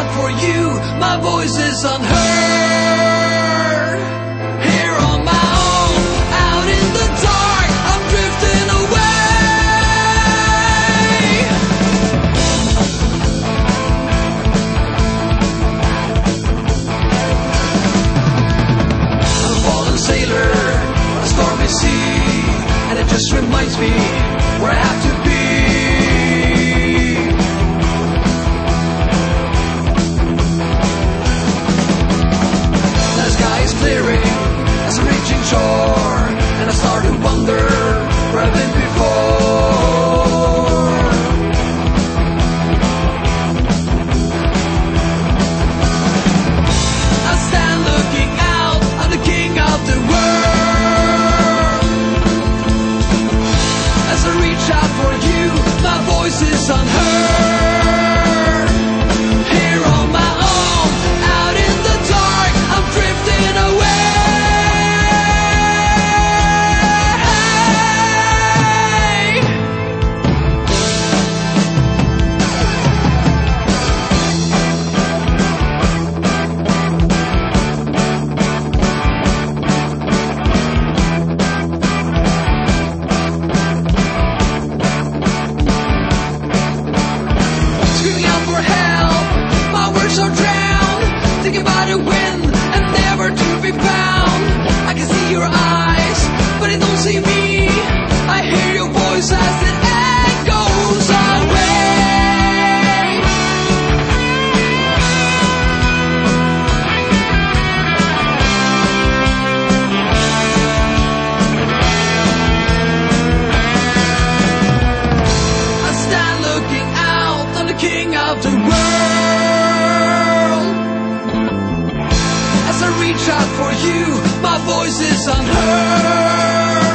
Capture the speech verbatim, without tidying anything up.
out for you, my voice is unheard. Here on my own, out in the dark, I'm drifting away. I'm a fallen sailor on a stormy sea, and it just reminds me where I have to be. Clearing as I'm reaching shore, and I start to wonder where I've been before. I stand looking out, I'm the king of the world. As I reach out for you, my voice is unheard. Here on my own, out in the dark, I'm drifting away. Screaming out for help, my words are drowned, thinking about a win and never to be found. I can see your eyes, but they don't see me. I hear your voice as it echoes away. I stand looking out, I'm the king of the world. As I reach out for you, my voice is unheard.